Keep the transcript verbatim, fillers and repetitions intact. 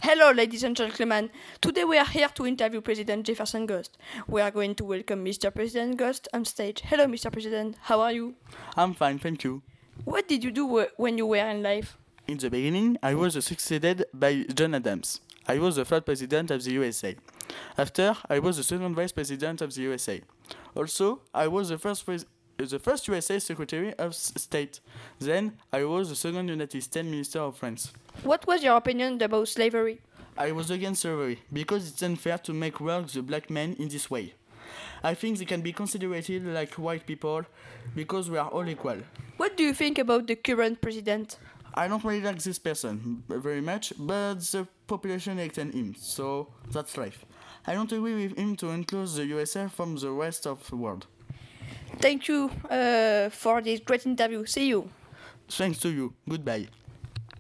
Hello, ladies and gentlemen. Today we are here to interview President Jefferson Ghost. We are going to welcome Mister President Ghost on stage. Hello, Mister President. How are you? I'm fine, thank you. What did you do wh- when you were in life? In the beginning, I was succeeded by John Adams. I was the third president of the U S A. After, I was the second vice president of the U S A. Also, I was the first pres- the first U S A Secretary of S- State. Then, I was the second United States Minister of France. What was your opinion about slavery? I was against slavery because it's unfair to make work the black men in this way. I think they can be considered like white people because we are all equal. What do you think about the current president? I don't really like this person very much, but the population elected him, so that's life. I don't agree with him to include the U S A from the rest of the world. Thank you uh, for this great interview. See you. Thanks to you. Goodbye.